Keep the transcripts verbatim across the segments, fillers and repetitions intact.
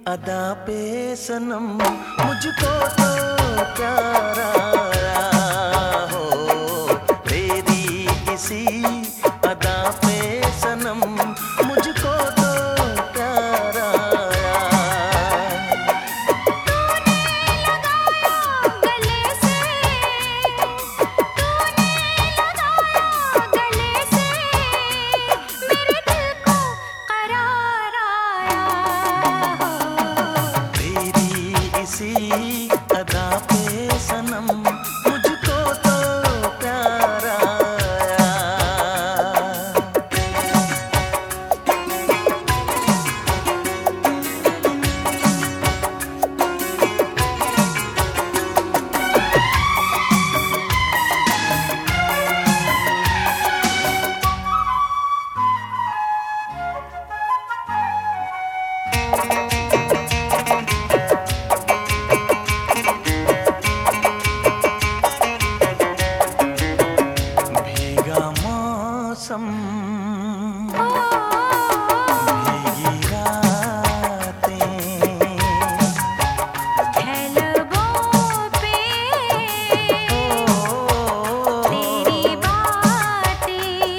अदा पे सनम मुझको तो प्यार आया हो, तेरी इसी अदा पे सनम मुझको तो प्यार आया। तूने लगाया गले से, तूने लगाया गले से, मेरे दिल को करार आया हो, तेरी इसी अदा पे सनम मुझको तो प्यार आया। भीगा मौसम, भीगी रातें, है लबों पे तेरी बातें,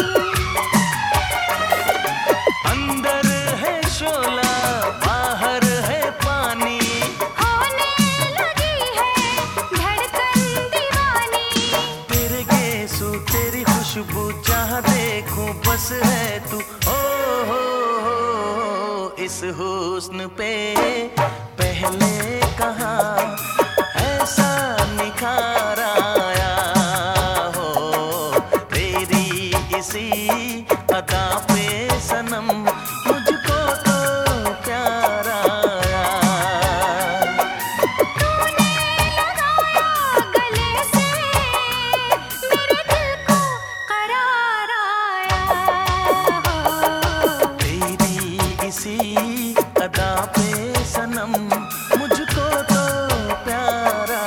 अंदर है शोला बाहर है पानी, होने लगी है धड़कन दीवानी, तेरे गेसू तेरी खुशबू जहाँ देखूं बस है तू। ओ हो हो इस हुस्न पे पहले कहाँ ऐसा निखार आया हो, तेरी इसी अदा पे सनम मुझको तो प्यार आया। तूने लगाया गले से, मेरे दिल को करार आया हो, तेरी इसी अदा पे सनम मुझको तो प्यार आया।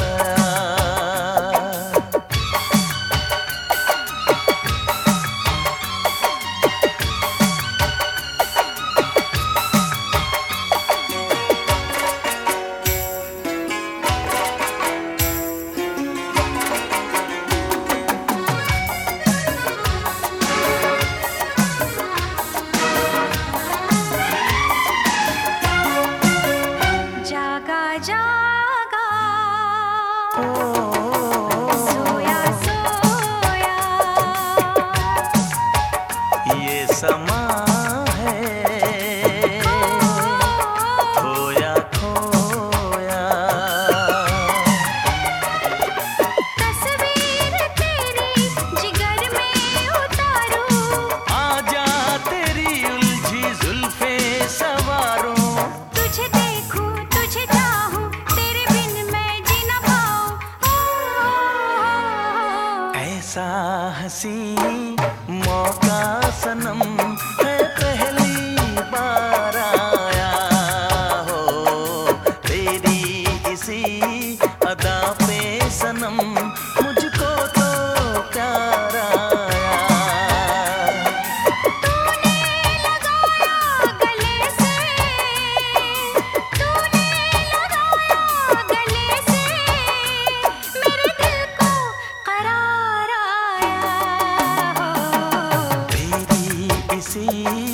जागा जागा सोया सोया, ये समा है खोया खोया, तस्वीर तेरी जिगर में उतारूं, आजा तेरी उलझी जुल्फे सवारों, तुझे देखूं तुझे चाहूं, तेरे बिन मैं जी न पाऊं। ओ, ऐसा हंसी मौका सनम है पहली बार आया हो, तेरी इसी अदा पे सनम मुझको तो प्यार आया। तूने लगाया गले से, तूने लगाया गले से, मेरे दिल को करार आया हो, तेरी इसी